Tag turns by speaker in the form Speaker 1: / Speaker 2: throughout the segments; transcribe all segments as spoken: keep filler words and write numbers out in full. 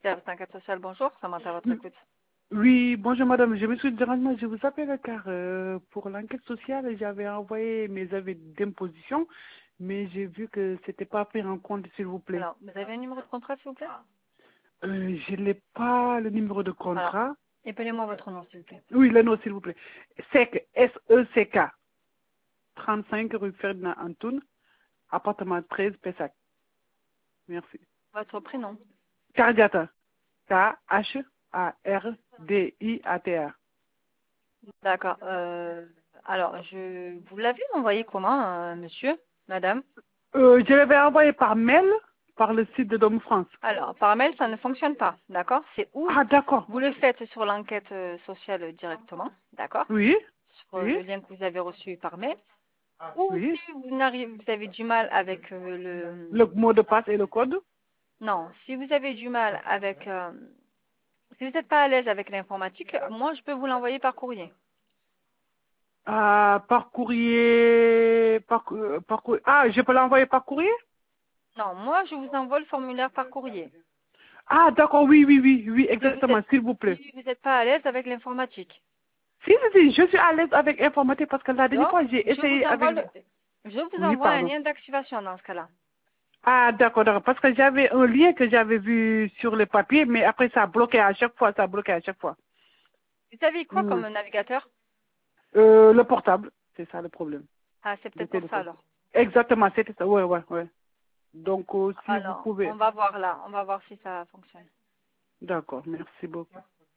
Speaker 1: service d'enquête sociale, bonjour, ça m'entend à votre écoute.
Speaker 2: Oui, bonjour madame, je me suis dérangement, je vous appelle car euh, pour l'enquête sociale, j'avais envoyé mes avis d'imposition, mais j'ai vu que c'était pas pris en compte, s'il vous plaît.
Speaker 1: Alors, vous avez un numéro de contrat, s'il vous plaît?
Speaker 2: Euh, je n'ai pas le numéro de
Speaker 1: Alors,
Speaker 2: contrat.
Speaker 1: appelez-moi votre nom, s'il vous plaît.
Speaker 2: Oui, le nom, s'il vous plaît. S E C, S E C K, trente-cinq rue Ferdinand Antoun, appartement treize, Pessac. Merci.
Speaker 1: Votre prénom?
Speaker 2: Cardiata, K H A R D I A T A.
Speaker 1: D'accord. Euh, alors, je vous l'avez envoyé comment, euh, monsieur, madame?
Speaker 2: Euh, je l'avais envoyé par mail, par le site de Dom France.
Speaker 1: Alors, par mail, ça ne fonctionne pas, d'accord? C'est où
Speaker 2: Ah, d'accord.
Speaker 1: vous le faites sur l'enquête euh, sociale directement, d'accord?
Speaker 2: Oui,
Speaker 1: Sur euh,
Speaker 2: oui,
Speaker 1: le lien que vous avez reçu par mail. Ou
Speaker 2: oui.
Speaker 1: si vous, n'arrivez- vous avez du mal avec euh, le...
Speaker 2: Le mot de passe et le code.
Speaker 1: Non, si vous avez du mal avec... euh, Si vous n'êtes pas à l'aise avec l'informatique, moi, je peux vous l'envoyer par courrier.
Speaker 2: Ah, par courrier, par, cou- par courrier. Ah, je peux l'envoyer par courrier?
Speaker 1: Non, moi, je vous envoie le formulaire par courrier.
Speaker 2: Ah, d'accord, oui, oui, oui, oui,
Speaker 1: Si vous
Speaker 2: exactement,
Speaker 1: êtes,
Speaker 2: s'il vous plaît.
Speaker 1: si vous n'êtes pas à l'aise avec l'informatique.
Speaker 2: Si, si, si, je suis à l'aise avec informatique parce que la dernière
Speaker 1: Donc,
Speaker 2: fois, j'ai
Speaker 1: je vous
Speaker 2: essayé
Speaker 1: envoie
Speaker 2: avec...
Speaker 1: le, je vous
Speaker 2: Oui,
Speaker 1: envoie un
Speaker 2: pardon.
Speaker 1: lien d'activation dans ce cas-là.
Speaker 2: Ah, d'accord, d'accord, parce que j'avais un lien que j'avais vu sur le papier, mais après, ça a bloqué à chaque fois, ça a bloqué à chaque fois.
Speaker 1: Vous avez quoi
Speaker 2: Hmm.
Speaker 1: comme navigateur?
Speaker 2: Euh, le portable, c'est ça le problème.
Speaker 1: Ah, c'est
Speaker 2: Le
Speaker 1: peut-être pour ça
Speaker 2: téléphone.
Speaker 1: alors.
Speaker 2: Exactement, c'était ça, ouais, ouais, ouais. Donc, euh, si vous
Speaker 1: Alors,
Speaker 2: pouvez...
Speaker 1: on va voir là. On va voir si ça fonctionne.
Speaker 2: D'accord, merci beaucoup.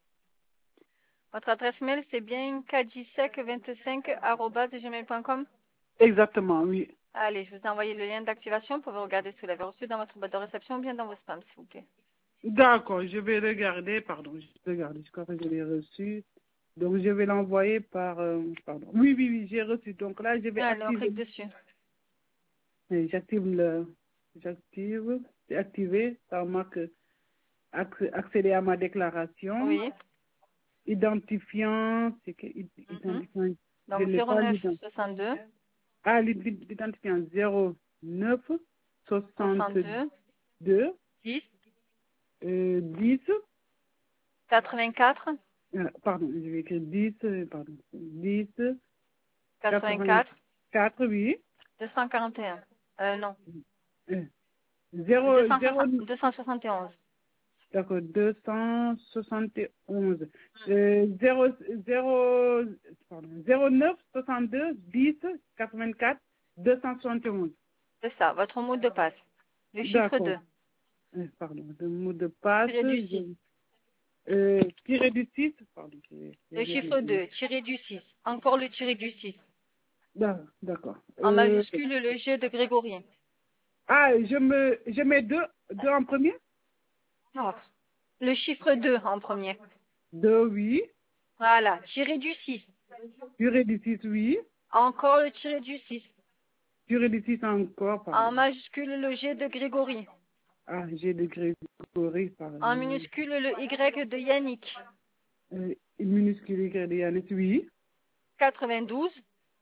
Speaker 1: Votre adresse mail, c'est bien kadisec vingt-cinq arobase gmail point com.
Speaker 2: Exactement, oui.
Speaker 1: Allez, je vous ai envoyé le lien d'activation pour vous regarder si vous l'avez reçu dans votre boîte de réception ou bien dans vos spams, s'il vous plaît.
Speaker 2: D'accord, je vais regarder, pardon, je vais regarder, je crois que je l'ai reçu. Donc, je vais l'envoyer par, euh, pardon. Oui, oui, oui, j'ai reçu. Donc là, je vais
Speaker 1: Allez, on
Speaker 2: activer,
Speaker 1: clique dessus.
Speaker 2: euh, j'active le, j'active, c'est activé, ça marque acc- accéder à ma déclaration.
Speaker 1: Oui.
Speaker 2: Identifiant, c'est que, id-
Speaker 1: Mhm.
Speaker 2: identifiant, je
Speaker 1: Donc
Speaker 2: n'ai pas
Speaker 1: zéro neuf
Speaker 2: l'identifiant.
Speaker 1: soixante-deux
Speaker 2: Ah, l'id- l'identifiant zéro neuf
Speaker 1: soixante-deux
Speaker 2: soixante-deux
Speaker 1: dix
Speaker 2: euh, dix,
Speaker 1: quatre-vingt-quatre
Speaker 2: euh, pardon, je vais écrire dix, euh, pardon, dix,
Speaker 1: quatre-vingt-quatre
Speaker 2: quatre-vingt-quatre, oui.
Speaker 1: deux cent quarante et un. Euh, non.
Speaker 2: Euh, zéro,
Speaker 1: deux cent
Speaker 2: zéro,
Speaker 1: soixante deux cent soixante et onze.
Speaker 2: d'accord, deux cent soixante et onze. Euh, zéro, zéro, pardon, zéro neuf soixante-deux dix quatre-vingt-quatre deux cent soixante et onze.
Speaker 1: C'est ça, votre mot de passe. Le chiffre
Speaker 2: D'accord.
Speaker 1: deux.
Speaker 2: Euh, pardon, le mot de passe,
Speaker 1: Tiré du six.
Speaker 2: je- euh, tiré du six, pardon, j'ai
Speaker 1: Le
Speaker 2: j'ai
Speaker 1: chiffre
Speaker 2: oublié.
Speaker 1: deux. Tiré du six. Encore le tiré du six.
Speaker 2: D'accord, d'accord.
Speaker 1: En
Speaker 2: Euh,
Speaker 1: majuscule, le G de Grégory.
Speaker 2: ah, je me, je mets deux, deux en premier?
Speaker 1: Non. Le chiffre deux en premier.
Speaker 2: Deux, oui.
Speaker 1: Voilà. Tiré du six.
Speaker 2: Tiré du six, oui.
Speaker 1: Encore le tiré du six.
Speaker 2: Tiré du six encore,
Speaker 1: En
Speaker 2: pardon.
Speaker 1: majuscule, le G de Grégory.
Speaker 2: Ah, j'ai de Grégory,
Speaker 1: En
Speaker 2: pardon.
Speaker 1: minuscule, le Y de Yannick.
Speaker 2: Euh, une minuscule Y de Yannis, oui.
Speaker 1: quatre-vingt-douze.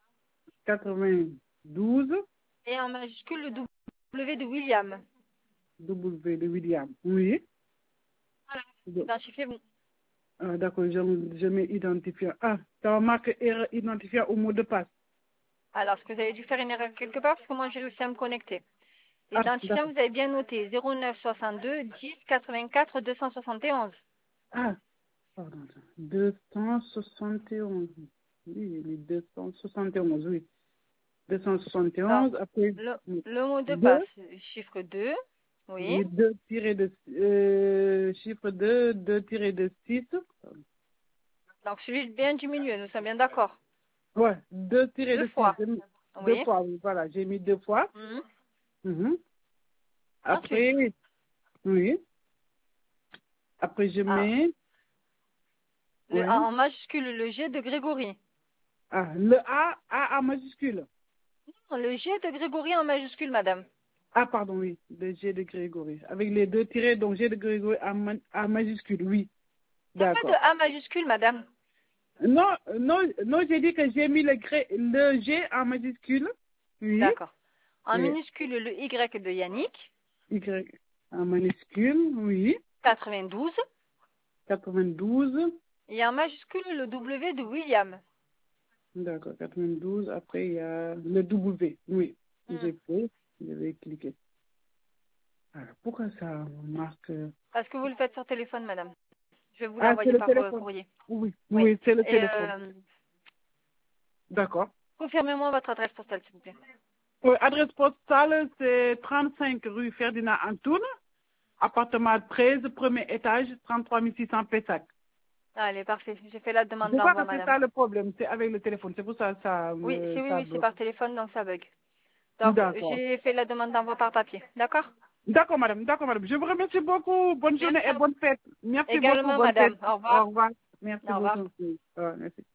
Speaker 2: quatre-vingt-douze,
Speaker 1: Et en majuscule, le W de William.
Speaker 2: W de William, oui.
Speaker 1: Voilà.
Speaker 2: Je-
Speaker 1: Identifiez-vous.
Speaker 2: ah, d'accord, je, je mets identifiant. Ah, ça marque erreur identifiant au mot de passe.
Speaker 1: Alors, est-ce que vous avez dû faire une erreur quelque part? Parce que moi, j'ai réussi à me connecter.
Speaker 2: Ah,
Speaker 1: L'identifiant,
Speaker 2: d'accord.
Speaker 1: vous avez bien noté zéro neuf soixante-deux dix quatre-vingt-quatre deux cent soixante et onze.
Speaker 2: Ah, pardon. deux cent soixante et onze. Oui, j'ai mis deux cent soixante et onze, oui. deux cent soixante et
Speaker 1: Alors,
Speaker 2: onze, après,
Speaker 1: le,
Speaker 2: oui.
Speaker 1: le mot de passe,
Speaker 2: deux,
Speaker 1: chiffre deux. Oui.
Speaker 2: oui, deux tiré de, euh, chiffre deux, deux tiré de six.
Speaker 1: Donc, celui bien du milieu, nous sommes bien d'accord.
Speaker 2: Ouais, deux tiré
Speaker 1: Deux
Speaker 2: de six.
Speaker 1: fois.
Speaker 2: J'ai mis deux
Speaker 1: Oui.
Speaker 2: fois, oui, voilà, j'ai mis deux fois.
Speaker 1: Mhm.
Speaker 2: Mhm.
Speaker 1: Ensuite,
Speaker 2: Après, oui. Après, je
Speaker 1: ah,
Speaker 2: mets,
Speaker 1: le,
Speaker 2: oui.
Speaker 1: en majuscule, le G de Grégory.
Speaker 2: Ah, le A, A en majuscule.
Speaker 1: Non, le G de Grégory en majuscule, madame.
Speaker 2: Ah, pardon, oui, le G de Grégory. Avec les deux tirés, donc G de Grégory en, ma- en majuscule, oui.
Speaker 1: Il n'y a pas de
Speaker 2: D'accord.
Speaker 1: A majuscule, madame.
Speaker 2: Non, non, non, j'ai dit que j'ai mis le, gré- le G en majuscule. Oui.
Speaker 1: D'accord. En
Speaker 2: Et
Speaker 1: minuscule, le Y de Yannick.
Speaker 2: Y en majuscule, oui.
Speaker 1: quatre-vingt-douze.
Speaker 2: quatre-vingt-douze.
Speaker 1: Et en majuscule, le W de William.
Speaker 2: D'accord, quatre-vingt-douze. Après, il y a le W. Oui,
Speaker 1: Hmm.
Speaker 2: j'ai fait. Je vais cliquer. Alors, pourquoi ça marque?
Speaker 1: Parce que vous le faites sur téléphone, madame. Je vais vous
Speaker 2: Ah, c'est
Speaker 1: l'envoyer
Speaker 2: le
Speaker 1: par euh,
Speaker 2: téléphone.
Speaker 1: courrier.
Speaker 2: Oui,
Speaker 1: Oui.
Speaker 2: oui, c'est le
Speaker 1: Et
Speaker 2: téléphone.
Speaker 1: euh,
Speaker 2: D'accord.
Speaker 1: confirmez-moi votre adresse postale, s'il vous plaît.
Speaker 2: Oui, adresse postale, c'est trente-cinq rue Ferdinand Antoun, appartement treize, premier étage, trente-trois mille six cents Pessac.
Speaker 1: Allez, parfait. J'ai fait la demande
Speaker 2: Je crois que
Speaker 1: d'envoi,
Speaker 2: c'est
Speaker 1: madame.
Speaker 2: ça le problème, c'est avec le téléphone, c'est pour ça que ça
Speaker 1: Oui,
Speaker 2: me
Speaker 1: c'est oui,
Speaker 2: ça
Speaker 1: oui, c'est
Speaker 2: bloque.
Speaker 1: par téléphone, donc ça bug. Donc,
Speaker 2: D'accord.
Speaker 1: j'ai fait la demande d'envoi par papier. D'accord?
Speaker 2: D'accord, madame, d'accord, madame. Je vous remercie beaucoup. Bonne journée
Speaker 1: Merci
Speaker 2: et
Speaker 1: à vous.
Speaker 2: bonne fête. Merci beaucoup,
Speaker 1: Également,
Speaker 2: bonne fête.
Speaker 1: madame. Au
Speaker 2: Au
Speaker 1: revoir.
Speaker 2: revoir. Merci
Speaker 1: Au revoir.
Speaker 2: beaucoup. Oui, au revoir, merci.